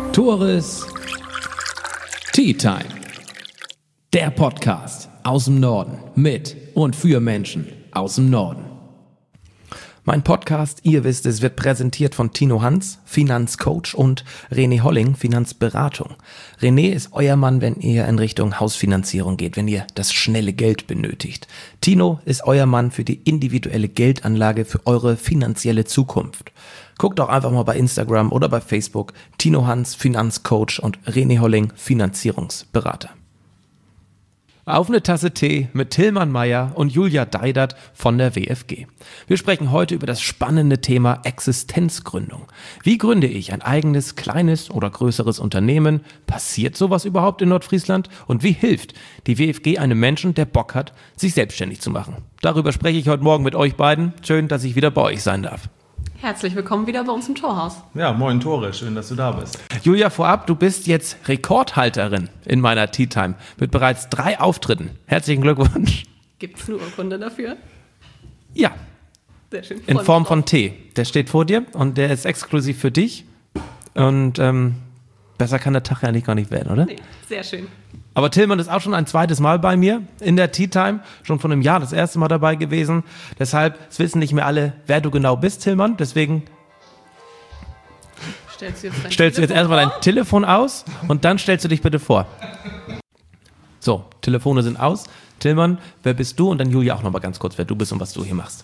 Tores Tea Time. Der Podcast aus dem Norden mit und für Menschen aus dem Norden. Mein Podcast, ihr wisst es, wird präsentiert von Tino Hans, Finanzcoach, und René Holling, Finanzberatung. René ist euer Mann, wenn ihr in Richtung Hausfinanzierung geht, wenn ihr das schnelle Geld benötigt. Tino ist euer Mann für die individuelle Geldanlage für eure finanzielle Zukunft. Guckt doch einfach mal bei Instagram oder bei Facebook. Tino Hans, Finanzcoach, und René Holling, Finanzierungsberater. Auf eine Tasse Tee mit Tilman Meyer und Julia Deidert von der WFG. Wir sprechen heute über das spannende Thema Existenzgründung. Wie gründe ich ein eigenes, kleines oder größeres Unternehmen? Passiert sowas überhaupt in Nordfriesland? Und wie hilft die WFG einem Menschen, der Bock hat, sich selbstständig zu machen? Darüber spreche ich heute Morgen mit euch beiden. Schön, dass ich wieder bei euch sein darf. Herzlich willkommen wieder bei uns im Torhaus. Ja, moin Tore, schön, dass du da bist. Julia, vorab, du bist jetzt Rekordhalterin in meiner Tea Time mit bereits 3 Auftritten. Herzlichen Glückwunsch. Gibt es eine Urkunde dafür? Ja, sehr schön. in Form von Tee. Der steht vor dir und der ist exklusiv für dich. Und besser kann der Tag ja gar nicht werden, oder? Nee, sehr schön. Aber Tilman ist auch schon ein zweites Mal bei mir in der Tea Time, schon vor einem Jahr das erste Mal dabei gewesen. Deshalb wissen nicht mehr alle, wer du genau bist, Tilman. Deswegen stellst du jetzt erstmal dein Telefon aus und dann stellst du dich bitte vor. So, Telefone sind aus. Tilman, wer bist du? Und dann Julia auch nochmal ganz kurz, wer du bist und was du hier machst.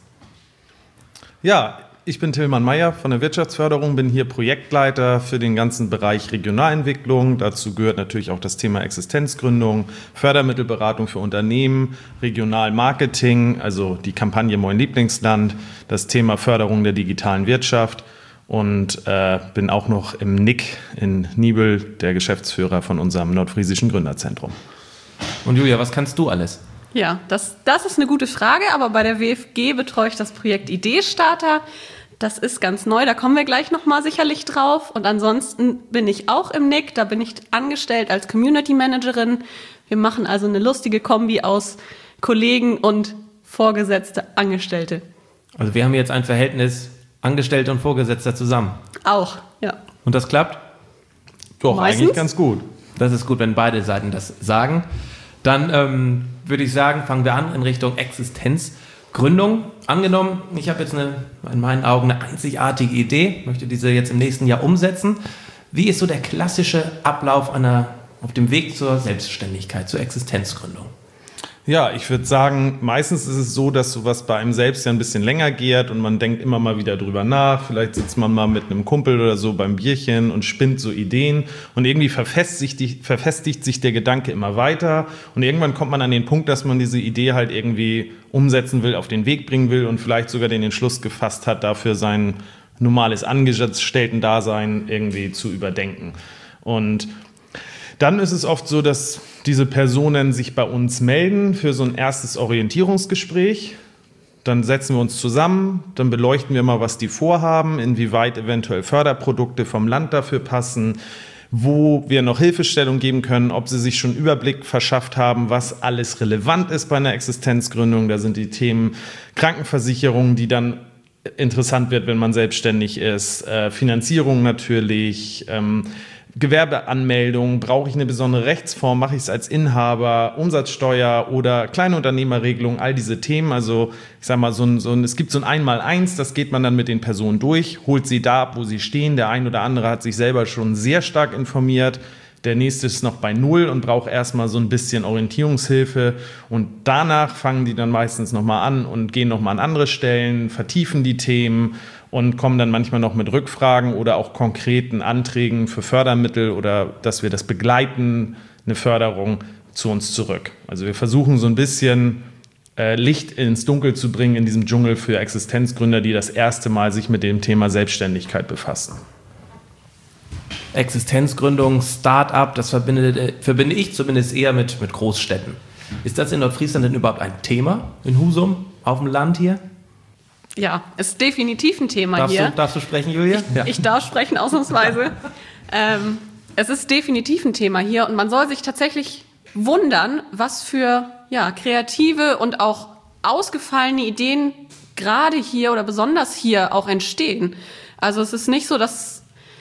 Ja, ich bin Tilman Meyer von der Wirtschaftsförderung, bin hier Projektleiter für den ganzen Bereich Regionalentwicklung. Dazu gehört natürlich auch das Thema Existenzgründung, Fördermittelberatung für Unternehmen, Regionalmarketing, also die Kampagne Moin Lieblingsland, das Thema Förderung der digitalen Wirtschaft und bin auch noch im NIC in Nibel, der Geschäftsführer von unserem nordfriesischen Gründerzentrum. Und Julia, was kannst du alles? Ja, das ist eine gute Frage, aber bei der WFG betreue ich das Projekt Ideestarter. Das ist ganz neu, da kommen wir gleich nochmal sicherlich drauf. Und ansonsten bin ich auch im NIC, da bin ich angestellt als Community Managerin. Wir machen also eine lustige Kombi aus Kollegen und Vorgesetzte, Angestellte. Also wir haben jetzt ein Verhältnis Angestellte und Vorgesetzter zusammen. Auch, ja. Und das klappt? Doch, meistens eigentlich ganz gut. Das ist gut, wenn beide Seiten das sagen. Dann würde ich sagen, fangen wir an in Richtung Existenzgründung. Angenommen, ich habe jetzt in meinen Augen eine einzigartige Idee, möchte diese jetzt im nächsten Jahr umsetzen. Wie ist so der klassische Ablauf auf dem Weg zur Selbstständigkeit, zur Existenzgründung? Ja, ich würde sagen, meistens ist es so, dass sowas bei einem selbst ja ein bisschen länger geht und man denkt immer mal wieder drüber nach. Vielleicht sitzt man mal mit einem Kumpel oder so beim Bierchen und spinnt so Ideen und irgendwie verfestigt sich der Gedanke immer weiter und irgendwann kommt man an den Punkt, dass man diese Idee halt irgendwie umsetzen will, auf den Weg bringen will und vielleicht sogar den Entschluss gefasst hat, dafür sein normales Angestellten-Dasein irgendwie zu überdenken. Und dann ist es oft so, dass diese Personen sich bei uns melden für so ein erstes Orientierungsgespräch. Dann setzen wir uns zusammen, dann beleuchten wir mal, was die vorhaben, inwieweit eventuell Förderprodukte vom Land dafür passen, wo wir noch Hilfestellung geben können, ob sie sich schon Überblick verschafft haben, was alles relevant ist bei einer Existenzgründung. Da sind die Themen Krankenversicherung, die dann interessant wird, wenn man selbstständig ist, Finanzierung natürlich, Gewerbeanmeldung, brauche ich eine besondere Rechtsform, mache ich es als Inhaber, Umsatzsteuer oder Kleinunternehmerregelung, all diese Themen. Also ich sage mal, es gibt so ein Einmaleins, das geht man dann mit den Personen durch, holt sie da ab, wo sie stehen. Der ein oder andere hat sich selber schon sehr stark informiert. Der nächste ist noch bei Null und braucht erstmal so ein bisschen Orientierungshilfe. Und danach fangen die dann meistens nochmal an und gehen nochmal an andere Stellen, vertiefen die Themen und kommen dann manchmal noch mit Rückfragen oder auch konkreten Anträgen für Fördermittel oder dass wir das begleiten, eine Förderung zu uns zurück. Also wir versuchen so ein bisschen Licht ins Dunkel zu bringen in diesem Dschungel für Existenzgründer, die das erste Mal sich mit dem Thema Selbstständigkeit befassen. Existenzgründung, Start-up, das verbinde ich zumindest eher mit Großstädten. Ist das in Nordfriesland denn überhaupt ein Thema in Husum, auf dem Land hier? Ja, ist definitiv ein Thema hier. Darfst du sprechen, Julia? Ich darf sprechen, ausnahmsweise. Es ist definitiv ein Thema hier und man soll sich tatsächlich wundern, was für kreative und auch ausgefallene Ideen gerade hier oder besonders hier auch entstehen. Also es ist nicht so, dass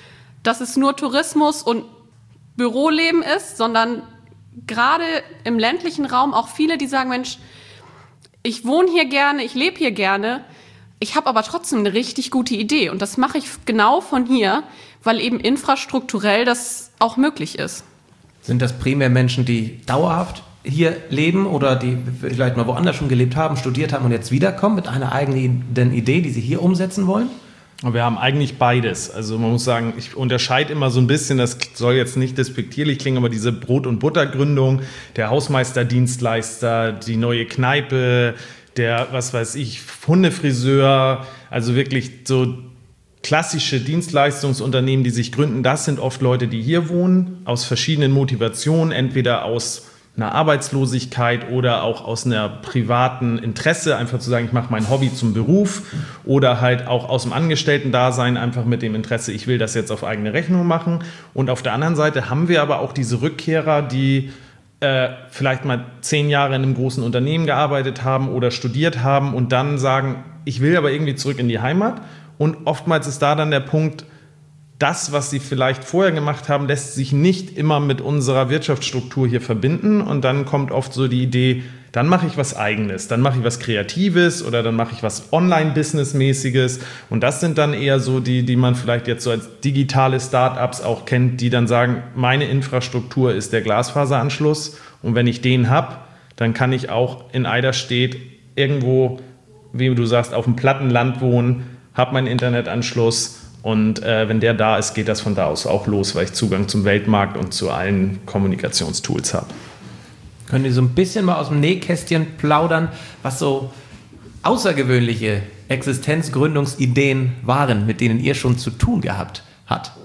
dass es nur Tourismus und Büroleben ist, sondern gerade im ländlichen Raum auch viele, die sagen, Mensch, ich wohne hier gerne, ich lebe hier gerne, ich habe aber trotzdem eine richtig gute Idee und das mache ich genau von hier, weil eben infrastrukturell das auch möglich ist. Sind das primär Menschen, die dauerhaft hier leben oder die vielleicht mal woanders schon gelebt haben, studiert haben und jetzt wiederkommen mit einer eigenen Idee, die sie hier umsetzen wollen? Wir haben eigentlich beides. Also man muss sagen, ich unterscheide immer so ein bisschen, das soll jetzt nicht despektierlich klingen, aber diese Brot- und Buttergründung, der Hausmeisterdienstleister, die neue Kneipe, der, was weiß ich, Hundefriseur, also wirklich so klassische Dienstleistungsunternehmen, die sich gründen, das sind oft Leute, die hier wohnen, aus verschiedenen Motivationen, entweder aus einer Arbeitslosigkeit oder auch aus einer privaten Interesse, einfach zu sagen, ich mache mein Hobby zum Beruf oder halt auch aus dem Angestellten-Dasein einfach mit dem Interesse, ich will das jetzt auf eigene Rechnung machen. Und auf der anderen Seite haben wir aber auch diese Rückkehrer, die vielleicht mal 10 Jahre in einem großen Unternehmen gearbeitet haben oder studiert haben und dann sagen, ich will aber irgendwie zurück in die Heimat. Und oftmals ist da dann der Punkt, das, was sie vielleicht vorher gemacht haben, lässt sich nicht immer mit unserer Wirtschaftsstruktur hier verbinden. Und dann kommt oft so die Idee, dann mache ich was Eigenes, dann mache ich was Kreatives oder dann mache ich was Online-Business-mäßiges. Und das sind dann eher so die man vielleicht jetzt so als digitale Startups auch kennt, die dann sagen, meine Infrastruktur ist der Glasfaseranschluss. Und wenn ich den habe, dann kann ich auch in Eiderstedt irgendwo, wie du sagst, auf dem Plattenland wohnen, habe meinen Internetanschluss. Und wenn der da ist, geht das von da aus auch los, weil ich Zugang zum Weltmarkt und zu allen Kommunikationstools habe. Können Sie so ein bisschen mal aus dem Nähkästchen plaudern, was so außergewöhnliche Existenzgründungsideen waren, mit denen ihr schon zu tun gehabt habt?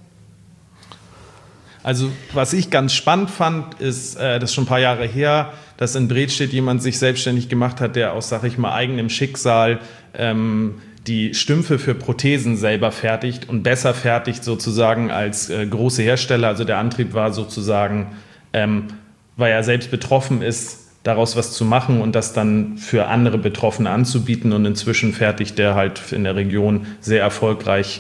Also was ich ganz spannend fand, ist, das ist schon ein paar Jahre her, dass in Bredstedt jemand sich selbstständig gemacht hat, der aus, sag ich mal, eigenem Schicksal die Stümpfe für Prothesen selber fertigt und besser fertigt sozusagen als große Hersteller. Also der Antrieb war sozusagen, weil er selbst betroffen ist, daraus was zu machen und das dann für andere Betroffene anzubieten. Und inzwischen fertigt der halt in der Region sehr erfolgreich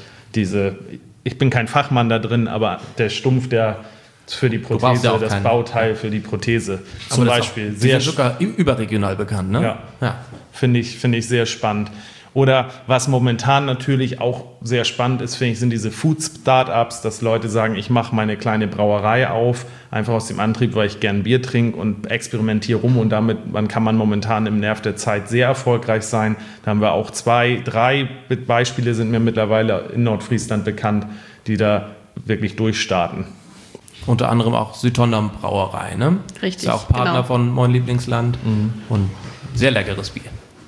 ich bin kein Fachmann da drin, aber der Stumpf, der für die Prothese, ja das Bauteil für die Prothese zum Beispiel. Die sind sogar überregional bekannt, ne? Ja. Finde ich sehr spannend. Oder was momentan natürlich auch sehr spannend ist, finde ich, sind diese Food-Startups, dass Leute sagen, ich mache meine kleine Brauerei auf, einfach aus dem Antrieb, weil ich gern Bier trinke und experimentiere rum und damit kann man momentan im Nerv der Zeit sehr erfolgreich sein. Da haben wir auch 2, 3 Beispiele sind mir mittlerweile in Nordfriesland bekannt, die da wirklich durchstarten. Unter anderem auch Südtondam Brauerei, ne? Richtig, ist ja auch Partner genau. von Mein Lieblingsland und sehr leckeres Bier.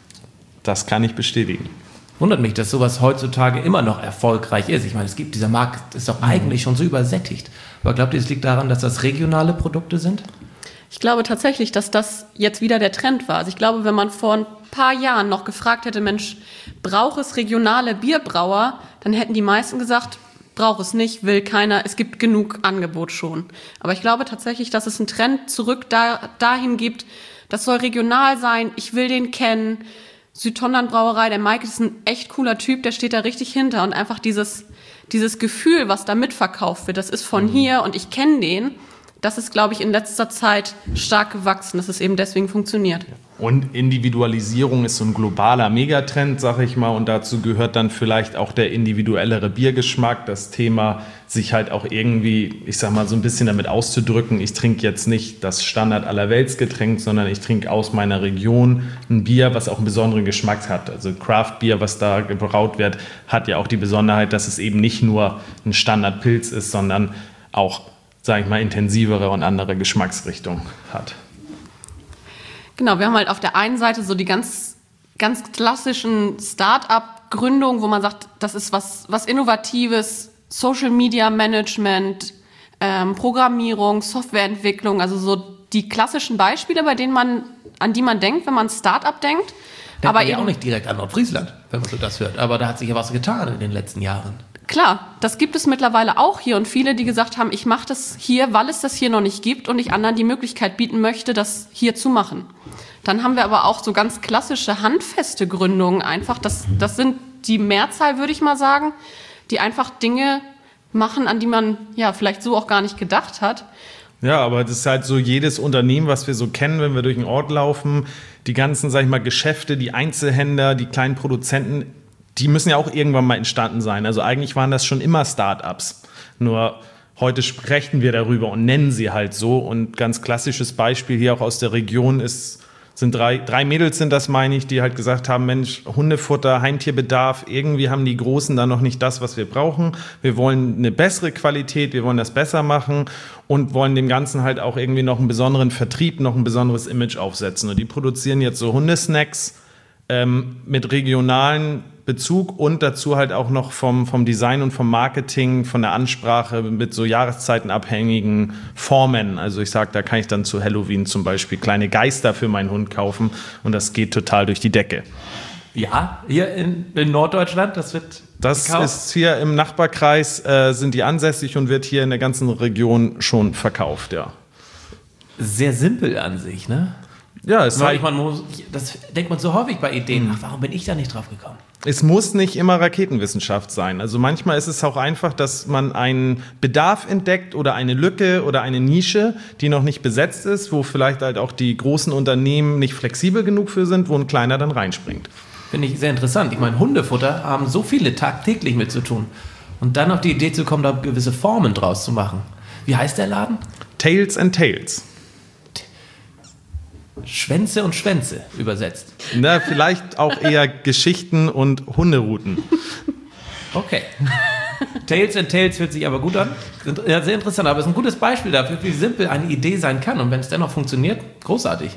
Das kann ich bestätigen. Wundert mich, dass sowas heutzutage immer noch erfolgreich ist. Ich meine, dieser Markt ist doch eigentlich schon so übersättigt. Aber glaubt ihr, es liegt daran, dass das regionale Produkte sind? Ich glaube tatsächlich, dass das jetzt wieder der Trend war. Also ich glaube, wenn man vor ein paar Jahren noch gefragt hätte, Mensch, braucht es regionale Bierbrauer, dann hätten die meisten gesagt, braucht es nicht, will keiner, es gibt genug Angebot schon. Aber ich glaube tatsächlich, dass es einen Trend zurück dahin gibt, das soll regional sein, ich will den kennen. Südtondam Brauerei, der Mike ist ein echt cooler Typ, der steht da richtig hinter und einfach dieses Gefühl, was da mitverkauft wird, das ist von hier und ich kenne den, das ist, glaube ich, in letzter Zeit stark gewachsen, dass es eben deswegen funktioniert. Und Individualisierung ist so ein globaler Megatrend, sag ich mal, und dazu gehört dann vielleicht auch der individuellere Biergeschmack, das Thema, sich halt auch irgendwie, ich sag mal, so ein bisschen damit auszudrücken, ich trinke jetzt nicht das Standard allerweltsgetränk, sondern ich trinke aus meiner Region ein Bier, was auch einen besonderen Geschmack hat. Also Craft-Bier, was da gebraut wird, hat ja auch die Besonderheit, dass es eben nicht nur ein Standardpilz ist, sondern auch, sag ich mal, intensivere und andere Geschmacksrichtungen hat. Genau, wir haben halt auf der einen Seite so die ganz, ganz klassischen Start-up-Gründungen, wo man sagt, das ist was Innovatives, Social Media Management, Programmierung, Softwareentwicklung, also so die klassischen Beispiele, an die man denkt, wenn man Start-up denkt. Aber eben auch nicht direkt an Nordfriesland, wenn man so das hört. Aber da hat sich ja was getan in den letzten Jahren. Klar, das gibt es mittlerweile auch hier und viele, die gesagt haben, ich mache das hier, weil es das hier noch nicht gibt und ich anderen die Möglichkeit bieten möchte, das hier zu machen. Dann haben wir aber auch so ganz klassische handfeste Gründungen einfach. Das sind die Mehrzahl, würde ich mal sagen, die einfach Dinge machen, an die man ja vielleicht so auch gar nicht gedacht hat. Ja, aber das ist halt so jedes Unternehmen, was wir so kennen, wenn wir durch den Ort laufen, die ganzen, sag ich mal, Geschäfte, die Einzelhändler, die kleinen Produzenten, die müssen ja auch irgendwann mal entstanden sein. Also eigentlich waren das schon immer Start-ups. Nur heute sprechen wir darüber und nennen sie halt so. Und ganz klassisches Beispiel hier auch aus der Region sind drei Mädels sind das, meine ich, die halt gesagt haben, Mensch, Hundefutter, Heimtierbedarf, irgendwie haben die Großen da noch nicht das, was wir brauchen. Wir wollen eine bessere Qualität, wir wollen das besser machen und wollen dem Ganzen halt auch irgendwie noch einen besonderen Vertrieb, noch ein besonderes Image aufsetzen. Und die produzieren jetzt so Hundesnacks mit regionalen Bezug und dazu halt auch noch vom Design und vom Marketing, von der Ansprache mit so jahreszeitenabhängigen Formen. Also ich sage, da kann ich dann zu Halloween zum Beispiel kleine Geister für meinen Hund kaufen und das geht total durch die Decke. Ja, hier in Norddeutschland, das gekauft? Ist hier im Nachbarkreis, sind die ansässig und wird hier in der ganzen Region schon verkauft, ja. Sehr simpel an sich, ne? Ja, das denkt man so häufig bei Ideen. Ach, warum bin ich da nicht drauf gekommen? Es muss nicht immer Raketenwissenschaft sein. Also manchmal ist es auch einfach, dass man einen Bedarf entdeckt oder eine Lücke oder eine Nische, die noch nicht besetzt ist, wo vielleicht halt auch die großen Unternehmen nicht flexibel genug für sind, wo ein kleiner dann reinspringt. Finde ich sehr interessant. Ich meine, Hundefutter haben so viele tagtäglich mit zu tun. Und dann auf die Idee zu kommen, da gewisse Formen draus zu machen. Wie heißt der Laden? Tails and Tales. Schwänze und Schwänze übersetzt. Na, vielleicht auch eher Geschichten und Hunderouten. Okay. Tails and Tales hört sich aber gut an. Ja, sehr interessant, aber es ist ein gutes Beispiel dafür, wie simpel eine Idee sein kann. Und wenn es dennoch funktioniert, großartig.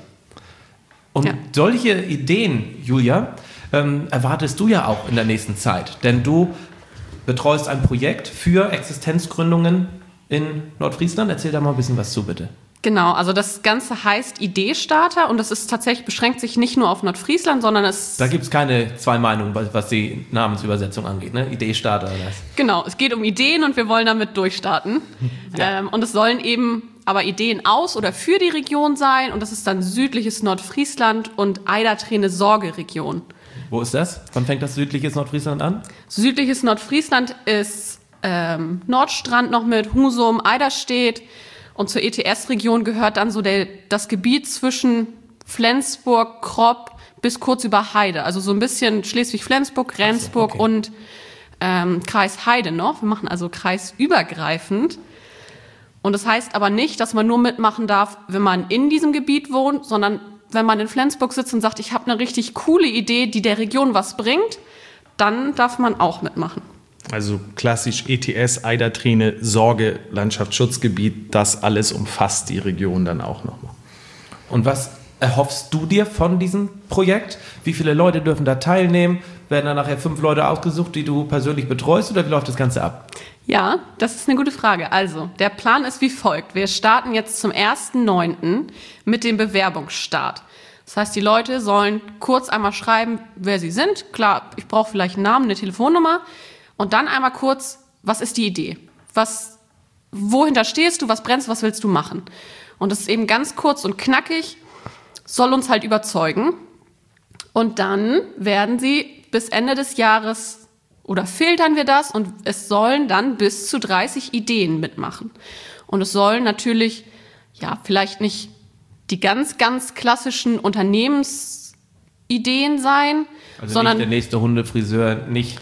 Und solche Ideen, Julia, erwartest du ja auch in der nächsten Zeit. Denn du betreust ein Projekt für Existenzgründungen in Nordfriesland. Erzähl da mal ein bisschen was zu, bitte. Genau, also das Ganze heißt Ideestarter und das ist tatsächlich, beschränkt sich nicht nur auf Nordfriesland, sondern Da gibt es keine zwei Meinungen, was die Namensübersetzung angeht, ne? Ideestarter oder was? Genau, es geht um Ideen und wir wollen damit durchstarten. Ja. Und es sollen eben aber Ideen aus oder für die Region sein und das ist dann südliches Nordfriesland und Eiderträne-Sorge-Region. Wo ist das? Wann fängt das südliches Nordfriesland an? Südliches Nordfriesland ist Nordstrand noch mit Husum, Eiderstedt. Und zur ETS-Region gehört dann so das Gebiet zwischen Flensburg, Kropp bis kurz über Heide. Also so ein bisschen Schleswig-Flensburg, Rendsburg und Kreis Heide noch. Wir machen also kreisübergreifend. Und das heißt aber nicht, dass man nur mitmachen darf, wenn man in diesem Gebiet wohnt, sondern wenn man in Flensburg sitzt und sagt, ich habe eine richtig coole Idee, die der Region was bringt, dann darf man auch mitmachen. Also klassisch ETS, Eiderträne, Sorge, Landschaftsschutzgebiet, das alles umfasst die Region dann auch nochmal. Und was erhoffst du dir von diesem Projekt? Wie viele Leute dürfen da teilnehmen? Werden da nachher 5 Leute ausgesucht, die du persönlich betreust oder wie läuft das Ganze ab? Ja, das ist eine gute Frage. Also, der Plan ist wie folgt. Wir starten jetzt zum 1.9. mit dem Bewerbungsstart. Das heißt, die Leute sollen kurz einmal schreiben, wer sie sind. Klar, ich brauche vielleicht einen Namen, eine Telefonnummer. Und dann einmal kurz, was ist die Idee? Wohinter stehst du? Was brennst? Was willst du machen? Und das ist eben ganz kurz und knackig, soll uns halt überzeugen. Und dann werden sie bis Ende des Jahres oder filtern wir das und es sollen dann bis zu 30 Ideen mitmachen. Und es sollen natürlich, ja, vielleicht nicht die ganz, ganz klassischen Unternehmensideen sein, also sondern nicht der nächste Hundefriseur, nicht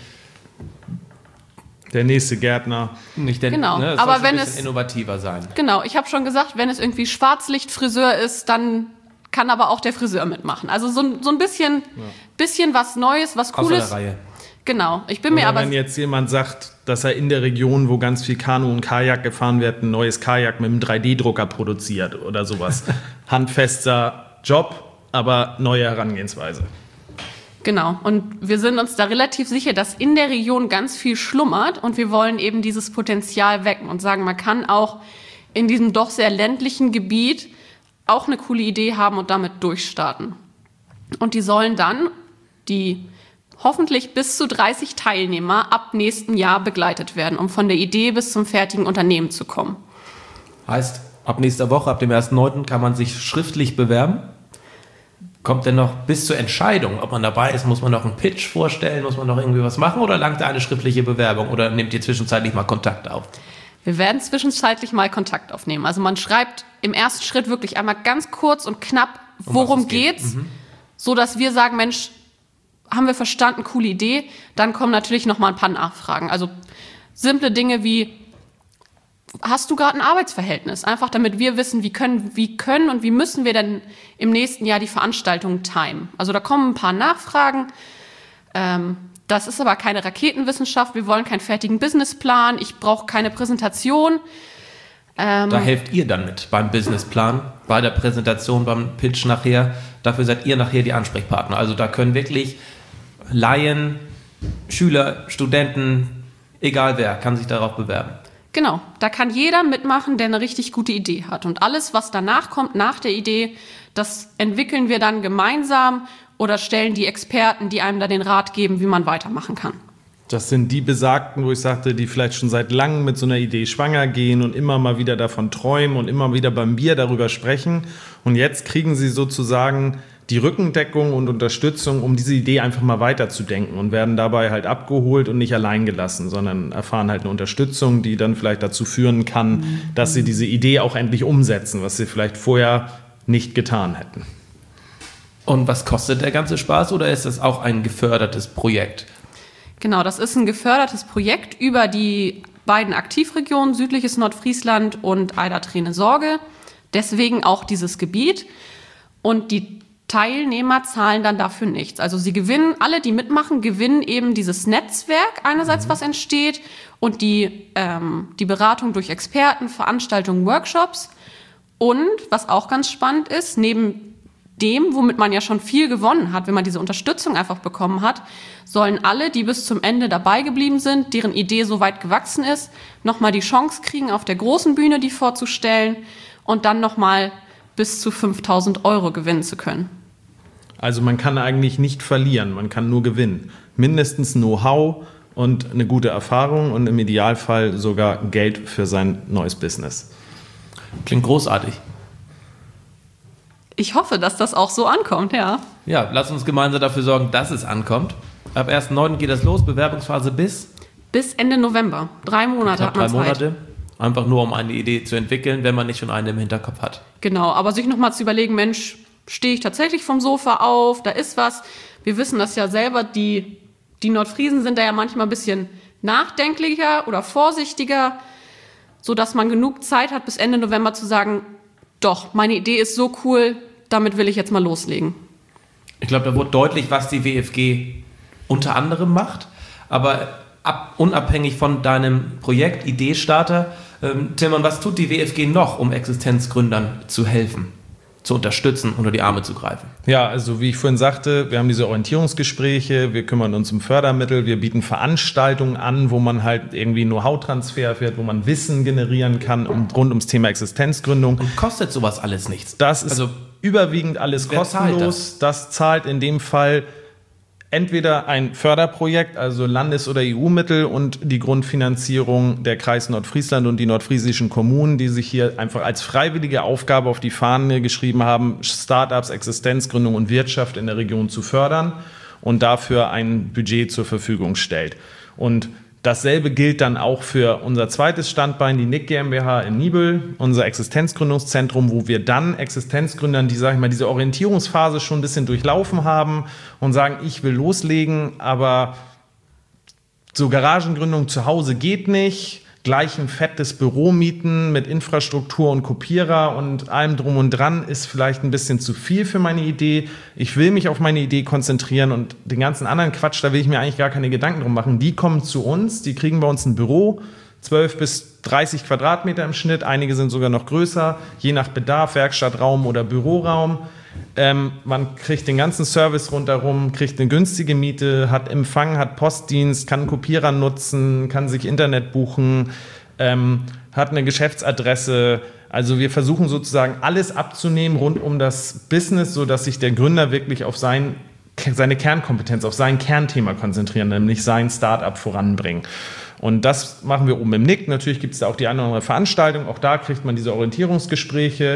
der nächste Gärtner. Nicht der, genau. Ne, aber wenn ein bisschen innovativer sein. Genau, ich habe schon gesagt, wenn es irgendwie Schwarzlichtfriseur ist, dann kann aber auch der Friseur mitmachen. Also so ein bisschen was Neues, was Cooles. Außer der Reihe. Genau, ich bin mir aber... Wenn jetzt jemand sagt, dass er in der Region, wo ganz viel Kanu und Kajak gefahren wird, ein neues Kajak mit einem 3D-Drucker produziert oder sowas. Handfester Job, aber neue Herangehensweise. Genau, und wir sind uns da relativ sicher, dass in der Region ganz viel schlummert und wir wollen eben dieses Potenzial wecken und sagen, man kann auch in diesem doch sehr ländlichen Gebiet auch eine coole Idee haben und damit durchstarten. Und die sollen dann die hoffentlich bis zu 30 Teilnehmer ab nächstem Jahr begleitet werden, um von der Idee bis zum fertigen Unternehmen zu kommen. Heißt, ab nächster Woche, ab dem 1.9. kann man sich schriftlich bewerben? kommt denn noch bis zur Entscheidung, ob man dabei ist? Muss man noch einen Pitch vorstellen? Muss man noch irgendwie was machen? Oder langt da eine schriftliche Bewerbung? Oder nehmt ihr zwischenzeitlich mal Kontakt auf? Wir werden zwischenzeitlich mal Kontakt aufnehmen. Also man schreibt im ersten Schritt wirklich einmal ganz kurz und knapp, worum geht's, so dass wir sagen, Mensch, haben wir verstanden, coole Idee. Dann kommen natürlich noch mal ein paar Nachfragen. Also simple Dinge wie, hast du gerade ein Arbeitsverhältnis? Einfach damit wir wissen, wie können und wie müssen wir denn im nächsten Jahr die Veranstaltung timen? Also da kommen ein paar Nachfragen. Das ist aber keine Raketenwissenschaft. Wir wollen keinen fertigen Businessplan. Ich brauche keine Präsentation. Da helft ihr dann mit beim Businessplan, bei der Präsentation, beim Pitch nachher. Dafür seid ihr nachher die Ansprechpartner. Also da können wirklich Laien, Schüler, Studenten, egal wer, kann sich darauf bewerben. Genau, da kann jeder mitmachen, der eine richtig gute Idee hat. Und alles, was danach kommt, nach der Idee, das entwickeln wir dann gemeinsam oder stellen die Experten, die einem da den Rat geben, wie man weitermachen kann. Das sind die Besagten, wo ich sagte, die vielleicht schon seit langem mit so einer Idee schwanger gehen und immer mal wieder davon träumen und immer wieder beim Bier darüber sprechen. Und jetzt kriegen sie sozusagen die Rückendeckung und Unterstützung, um diese Idee einfach mal weiterzudenken und werden dabei halt abgeholt und nicht allein gelassen, sondern erfahren halt eine Unterstützung, die dann vielleicht dazu führen kann, dass sie diese Idee auch endlich umsetzen, was sie vielleicht vorher nicht getan hätten. Und was kostet der ganze Spaß oder ist das auch ein gefördertes Projekt? Genau, das ist ein gefördertes Projekt über die beiden Aktivregionen, südliches Nordfriesland und Eider-Treene-Sorge. Deswegen auch dieses Gebiet. Und die Teilnehmer zahlen dann dafür nichts. Also sie gewinnen, alle, die mitmachen, gewinnen eben dieses Netzwerk einerseits, was entsteht, und die Beratung durch Experten, Veranstaltungen, Workshops. Und was auch ganz spannend ist, neben dem, womit man ja schon viel gewonnen hat, wenn man diese Unterstützung einfach bekommen hat, sollen alle, die bis zum Ende dabei geblieben sind, deren Idee so weit gewachsen ist, nochmal die Chance kriegen, auf der großen Bühne die vorzustellen und dann nochmal bis zu 5.000 € gewinnen zu können. Also man kann eigentlich nicht verlieren, man kann nur gewinnen. Mindestens Know-how und eine gute Erfahrung und im Idealfall sogar Geld für sein neues Business. Klingt großartig. Ich hoffe, dass das auch so ankommt, ja. Ja, lass uns gemeinsam dafür sorgen, dass es ankommt. Ab 1.9. geht das los, Bewerbungsphase bis Ende November. 3 Monate hat man Zeit. 3 Monate, einfach nur um eine Idee zu entwickeln, wenn man nicht schon eine im Hinterkopf hat. Genau, aber sich nochmal zu überlegen, Mensch, stehe ich tatsächlich vom Sofa auf, da ist was. Wir wissen das ja selber, die Nordfriesen sind da ja manchmal ein bisschen nachdenklicher oder vorsichtiger, sodass man genug Zeit hat, bis Ende November zu sagen, doch, meine Idee ist so cool, damit will ich jetzt mal loslegen. Ich glaube, da wurde deutlich, was die WFG unter anderem macht, aber unabhängig von deinem Projekt Ideestarter, Tillmann, was tut die WFG noch, um Existenzgründern zu helfen, zu unterstützen, unter die Arme zu greifen? Ja, also wie ich vorhin sagte, wir haben diese Orientierungsgespräche, wir kümmern uns um Fördermittel, wir bieten Veranstaltungen an, wo man halt irgendwie Know-how-Transfer erfährt, wo man Wissen generieren kann rund ums Thema Existenzgründung. Und kostet sowas alles nichts? Das ist überwiegend alles kostenlos. Das zahlt in dem Fall entweder ein Förderprojekt, also Landes- oder EU-Mittel, und die Grundfinanzierung der Kreis Nordfriesland und die nordfriesischen Kommunen, die sich hier einfach als freiwillige Aufgabe auf die Fahne geschrieben haben, Startups, Existenzgründung und Wirtschaft in der Region zu fördern und dafür ein Budget zur Verfügung stellt. Und dasselbe gilt dann auch für unser zweites Standbein, die NIC GmbH in Niebüll, unser Existenzgründungszentrum, wo wir dann Existenzgründern, die, sag ich mal, diese Orientierungsphase schon ein bisschen durchlaufen haben und sagen, ich will loslegen, aber so Garagengründung zu Hause geht nicht, gleich ein fettes Büro mieten mit Infrastruktur und Kopierer und allem drum und dran ist vielleicht ein bisschen zu viel für meine Idee. Ich will mich auf meine Idee konzentrieren und den ganzen anderen Quatsch, da will ich mir eigentlich gar keine Gedanken drum machen. Die kommen zu uns, die kriegen bei uns ein Büro, 12 bis 30 Quadratmeter im Schnitt, einige sind sogar noch größer, je nach Bedarf, Werkstattraum oder Büroraum. Man kriegt den ganzen Service rundherum, kriegt eine günstige Miete, hat Empfang, hat Postdienst, kann einen Kopierer nutzen, kann sich Internet buchen, hat eine Geschäftsadresse. Also wir versuchen sozusagen alles abzunehmen rund um das Business, sodass sich der Gründer wirklich auf seine Kernkompetenz, auf sein Kernthema konzentrieren, nämlich sein Start-up voranbringen. Und das machen wir oben im NIC. Natürlich gibt es da auch die eine oder andere Veranstaltung. Auch da kriegt man diese Orientierungsgespräche. Wir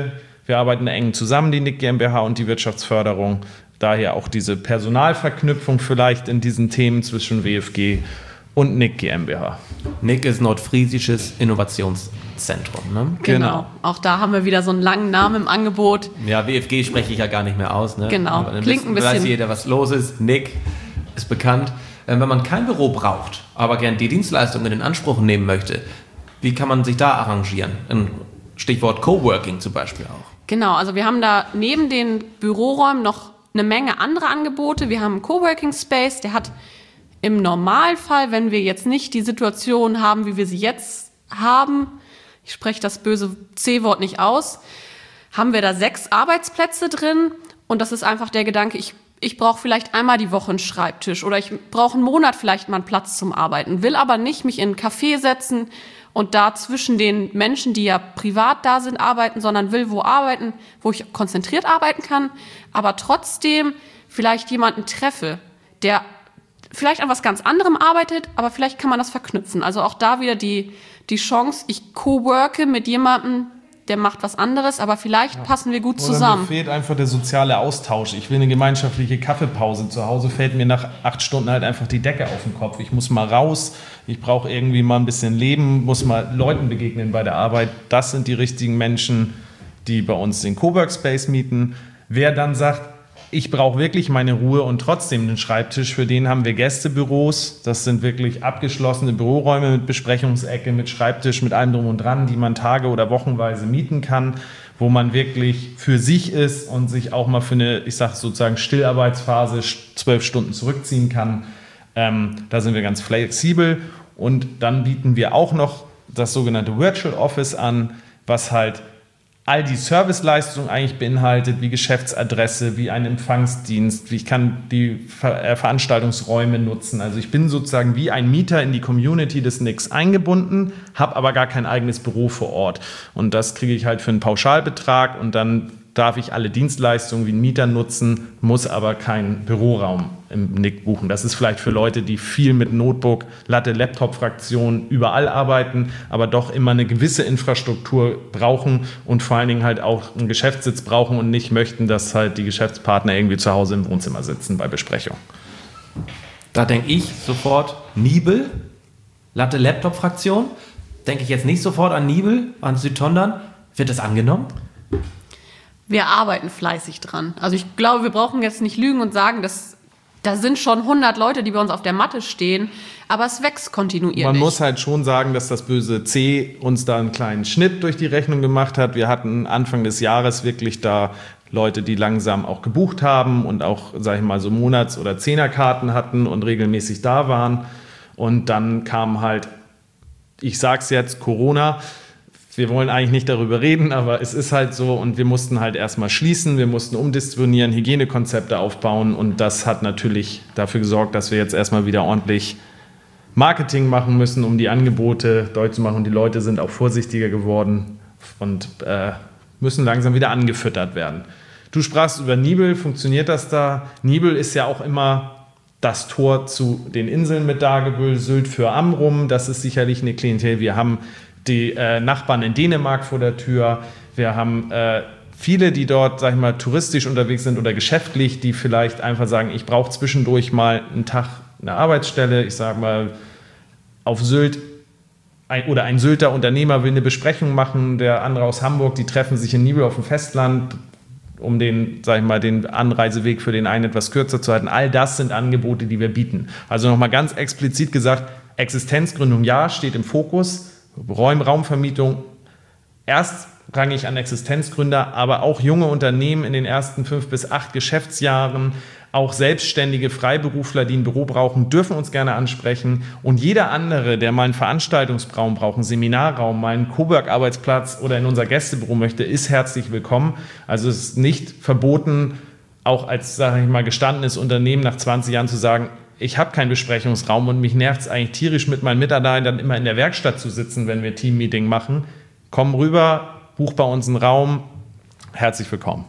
Wir arbeiten eng zusammen, die Nick GmbH und die Wirtschaftsförderung. Daher auch diese Personalverknüpfung vielleicht in diesen Themen zwischen WFG und Nick GmbH. Nick ist nordfriesisches Innovationszentrum, ne? Genau. Auch da haben wir wieder so einen langen Namen im Angebot. Ja, WFG spreche ich ja gar nicht mehr aus, ne? Genau. Aber dann Klingt ein bisschen. weiß jeder, was los ist. Nick ist bekannt. Wenn man kein Büro braucht, aber gern die Dienstleistungen in Anspruch nehmen möchte, wie kann man sich da arrangieren? Ein Stichwort Coworking zum Beispiel auch. Genau, also wir haben da neben den Büroräumen noch eine Menge andere Angebote. Wir haben einen Coworking Space, der hat im Normalfall, wenn wir jetzt nicht die Situation haben, wie wir sie jetzt haben, ich spreche das böse C-Wort nicht aus, haben wir da 6 Arbeitsplätze drin und das ist einfach der Gedanke, ich brauche vielleicht einmal die Woche einen Schreibtisch oder ich brauche einen Monat vielleicht mal einen Platz zum Arbeiten, will aber nicht mich in einen Café setzen und da zwischen den Menschen, die ja privat da sind, arbeiten, sondern will wo arbeiten, wo ich konzentriert arbeiten kann, aber trotzdem vielleicht jemanden treffe, der vielleicht an was ganz anderem arbeitet, aber vielleicht kann man das verknüpfen. Also auch da wieder die Chance, ich coworke mit jemandem, der macht was anderes, aber vielleicht passen wir gut zusammen. Mir fehlt einfach der soziale Austausch. Ich will eine gemeinschaftliche Kaffeepause. Zu Hause fällt mir nach 8 Stunden halt einfach die Decke auf den Kopf. Ich muss mal raus, ich brauche irgendwie mal ein bisschen Leben, muss mal Leuten begegnen bei der Arbeit. Das sind die richtigen Menschen, die bei uns den Coworkspace mieten. Wer dann sagt, ich brauche wirklich meine Ruhe und trotzdem einen Schreibtisch, für den haben wir Gästebüros. Das sind wirklich abgeschlossene Büroräume mit Besprechungsecke, mit Schreibtisch, mit allem drum und dran, die man tage- oder wochenweise mieten kann, wo man wirklich für sich ist und sich auch mal für eine, ich sage sozusagen Stillarbeitsphase 12 Stunden zurückziehen kann. Da sind wir ganz flexibel und dann bieten wir auch noch das sogenannte Virtual Office an, was halt all die Serviceleistungen eigentlich beinhaltet, wie Geschäftsadresse, wie ein Empfangsdienst, wie ich kann die Veranstaltungsräume nutzen. Also ich bin sozusagen wie ein Mieter in die Community des Nicks eingebunden, habe aber gar kein eigenes Büro vor Ort. Und das kriege ich halt für einen Pauschalbetrag und dann darf ich alle Dienstleistungen wie ein Mieter nutzen, muss aber keinen Büroraum im Nick buchen. Das ist vielleicht für Leute, die viel mit Notebook, Latte, Laptop-Fraktion überall arbeiten, aber doch immer eine gewisse Infrastruktur brauchen und vor allen Dingen halt auch einen Geschäftssitz brauchen und nicht möchten, dass halt die Geschäftspartner irgendwie zu Hause im Wohnzimmer sitzen bei Besprechung. Da denke ich sofort Nibel, Latte, Laptop-Fraktion. Denke ich jetzt nicht sofort an Nibel, an Südtondern. Wird das angenommen? Wir arbeiten fleißig dran. Also ich glaube, wir brauchen jetzt nicht lügen und sagen, dass da sind schon 100 Leute, die bei uns auf der Matte stehen, aber es wächst kontinuierlich. Man muss halt schon sagen, dass das böse C uns da einen kleinen Schnitt durch die Rechnung gemacht hat. Wir hatten Anfang des Jahres wirklich da Leute, die langsam auch gebucht haben und auch, sag ich mal, so Monats- oder Zehnerkarten hatten und regelmäßig da waren. Und dann kam halt, ich sag's jetzt, Corona. Wir wollen eigentlich nicht darüber reden, aber es ist halt so und wir mussten halt erstmal schließen, wir mussten umdisponieren, Hygienekonzepte aufbauen und das hat natürlich dafür gesorgt, dass wir jetzt erstmal wieder ordentlich Marketing machen müssen, um die Angebote deutlich zu machen und die Leute sind auch vorsichtiger geworden und müssen langsam wieder angefüttert werden. Du sprachst über Nibel, funktioniert das da? Nibel ist ja auch immer das Tor zu den Inseln mit Dagebüll, Sylt für Amrum, das ist sicherlich eine Klientel. Wir haben die Nachbarn in Dänemark vor der Tür. Wir haben viele, die dort, sag ich mal, touristisch unterwegs sind oder geschäftlich, die vielleicht einfach sagen, ich brauche zwischendurch mal einen Tag eine Arbeitsstelle. Ich sage mal, auf Sylt oder ein Sylter Unternehmer will eine Besprechung machen, der andere aus Hamburg, die treffen sich in Nibel auf dem Festland, um den, sag ich mal, den Anreiseweg für den einen etwas kürzer zu halten. All das sind Angebote, die wir bieten. Also nochmal ganz explizit gesagt, Existenzgründung ja, steht im Fokus. Raumvermietung erstrangig an Existenzgründer, aber auch junge Unternehmen in den ersten 5 bis 8 Geschäftsjahren, auch selbstständige Freiberufler, die ein Büro brauchen, dürfen uns gerne ansprechen. Und jeder andere, der mal einen Veranstaltungsraum braucht, einen Seminarraum, mal einen Cowork-Arbeitsplatz oder in unser Gästebüro möchte, ist herzlich willkommen. Also es ist nicht verboten, auch als, sage ich mal, gestandenes Unternehmen nach 20 Jahren zu sagen, ich habe keinen Besprechungsraum und mich nervt es eigentlich tierisch, mit meinen Mitarbeitern immer in der Werkstatt zu sitzen, wenn wir Teammeeting machen. Komm rüber, buch bei uns einen Raum. Herzlich willkommen.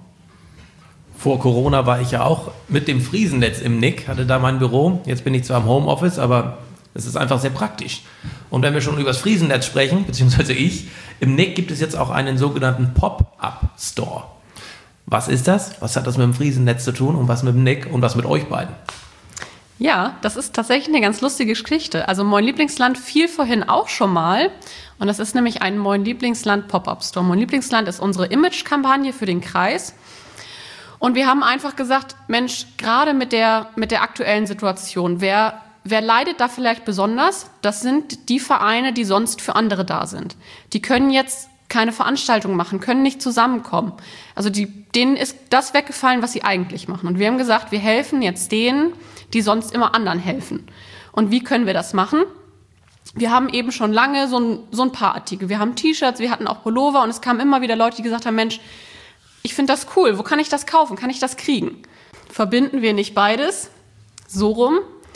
Vor Corona war ich ja auch mit dem Friesennetz im Nick, hatte da mein Büro. Jetzt bin ich zwar im Homeoffice, aber es ist einfach sehr praktisch. Und wenn wir schon über das Friesennetz sprechen, beziehungsweise ich, im Nick gibt es jetzt auch einen sogenannten Pop-Up. Store. Was ist das? Was hat das mit dem Friesennetz zu tun und was mit dem Nick und was mit euch beiden? Ja, das ist tatsächlich eine ganz lustige Geschichte. Also Moin Lieblingsland fiel vorhin auch schon mal. Und das ist nämlich ein Moin Lieblingsland Pop-Up Store. Moin Lieblingsland ist unsere Image-Kampagne für den Kreis. Und wir haben einfach gesagt, Mensch, gerade mit der aktuellen Situation, wer leidet da vielleicht besonders? Das sind die Vereine, die sonst für andere da sind. Die können jetzt keine Veranstaltung machen, können nicht zusammenkommen. Also denen ist das weggefallen, was sie eigentlich machen. Und wir haben gesagt, wir helfen jetzt denen, die sonst immer anderen helfen. Und wie können wir das machen? Wir haben eben schon lange so ein paar Artikel. Wir haben T-Shirts, wir hatten auch Pullover und es kamen immer wieder Leute, die gesagt haben, Mensch, ich finde das cool, wo kann ich das kaufen, kann ich das kriegen? Verbinden wir nicht beides, so rum,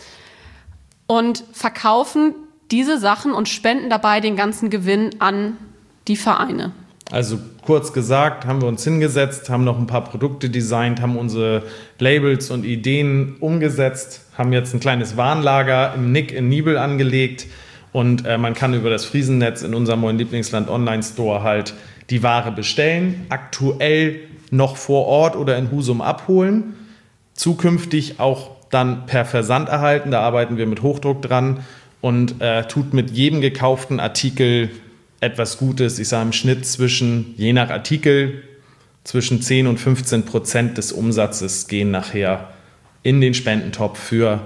und verkaufen diese Sachen und spenden dabei den ganzen Gewinn an die Vereine. Also kurz gesagt, haben wir uns hingesetzt, haben noch ein paar Produkte designt, haben unsere Labels und Ideen umgesetzt, haben jetzt ein kleines Warenlager im Nick in Nibel angelegt und man kann über das Friesennetz in unserem Moin Lieblingsland Online-Store halt die Ware bestellen, aktuell noch vor Ort oder in Husum abholen, zukünftig auch dann per Versand erhalten, da arbeiten wir mit Hochdruck dran und tut mit jedem gekauften Artikel etwas Gutes. Ich sage im Schnitt je nach Artikel, zwischen 10 und 15% des Umsatzes gehen nachher in den Spendentopf für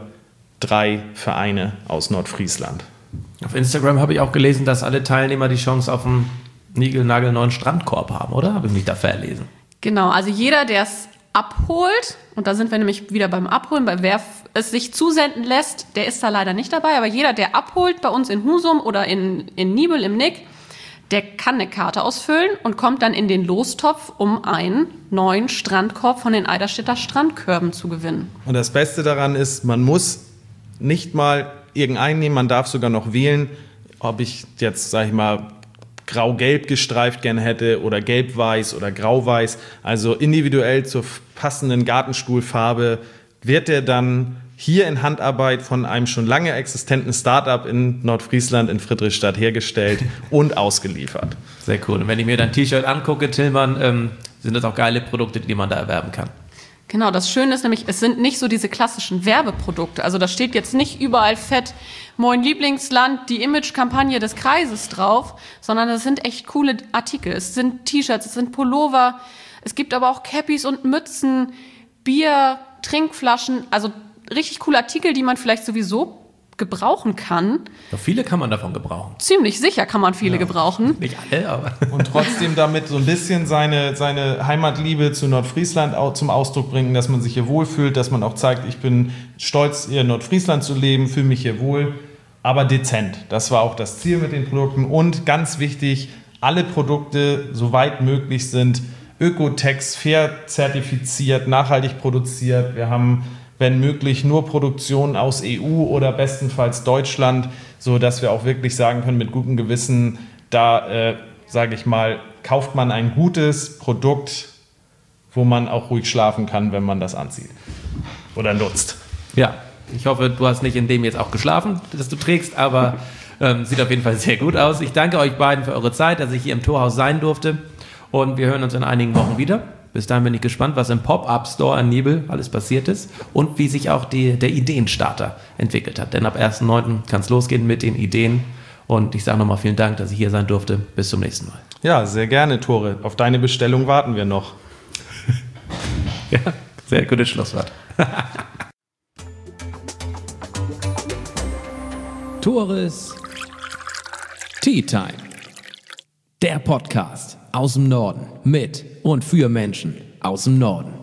3 Vereine aus Nordfriesland. Auf Instagram habe ich auch gelesen, dass alle Teilnehmer die Chance auf einen niegelnagelneuen Strandkorb haben, oder? Habe ich mich da verlesen? Genau, also jeder, der es abholt, und da sind wir nämlich wieder beim Abholen, bei wer es sich zusenden lässt, der ist da leider nicht dabei, aber jeder, der abholt bei uns in Husum oder in Nibel im Nick, der kann eine Karte ausfüllen und kommt dann in den Lostopf, um einen neuen Strandkorb von den Eiderstedter Strandkörben zu gewinnen. Und das Beste daran ist, man muss nicht mal irgendeinen nehmen, man darf sogar noch wählen, ob ich jetzt, sag ich mal, grau-gelb gestreift gerne hätte oder gelb-weiß oder grau-weiß. Also individuell zur passenden Gartenstuhlfarbe wird der dann hier in Handarbeit von einem schon lange existenten Startup in Nordfriesland in Friedrichstadt hergestellt und ausgeliefert. Sehr cool. Und wenn ich mir dein T-Shirt angucke, Tillmann, sind das auch geile Produkte, die man da erwerben kann. Genau, das Schöne ist nämlich, es sind nicht so diese klassischen Werbeprodukte. Also da steht jetzt nicht überall fett Moin Lieblingsland, die Image-Kampagne des Kreises drauf, sondern das sind echt coole Artikel. Es sind T-Shirts, es sind Pullover, es gibt aber auch Cappies und Mützen, Bier, Trinkflaschen, also richtig coole Artikel, die man vielleicht sowieso gebrauchen kann. Ja, viele kann man davon gebrauchen. Ziemlich sicher kann man viele gebrauchen. Nicht alle, aber... Und trotzdem damit so ein bisschen seine Heimatliebe zu Nordfriesland zum Ausdruck bringen, dass man sich hier wohlfühlt, dass man auch zeigt, ich bin stolz, hier in Nordfriesland zu leben, fühle mich hier wohl, aber dezent. Das war auch das Ziel mit den Produkten. Und ganz wichtig, alle Produkte, soweit möglich, sind Ökotex, fair zertifiziert, nachhaltig produziert. Wir haben, wenn möglich, nur Produktion aus EU oder bestenfalls Deutschland, so dass wir auch wirklich sagen können, mit gutem Gewissen, da, sage ich mal, kauft man ein gutes Produkt, wo man auch ruhig schlafen kann, wenn man das anzieht oder nutzt. Ja, ich hoffe, du hast nicht in dem jetzt auch geschlafen, das du trägst, aber sieht auf jeden Fall sehr gut aus. Ich danke euch beiden für eure Zeit, dass ich hier im Torhaus sein durfte und wir hören uns in einigen Wochen wieder. Bis dahin bin ich gespannt, was im Pop-Up-Store in Nibel alles passiert ist und wie sich auch der Ideenstarter entwickelt hat. Denn ab 1.9. kann es losgehen mit den Ideen. Und ich sage nochmal vielen Dank, dass ich hier sein durfte. Bis zum nächsten Mal. Ja, sehr gerne, Tore. Auf deine Bestellung warten wir noch. Ja, sehr gutes Schlusswort. Tores Tea Time. Der Podcast aus dem Norden mit und für Menschen aus dem Norden.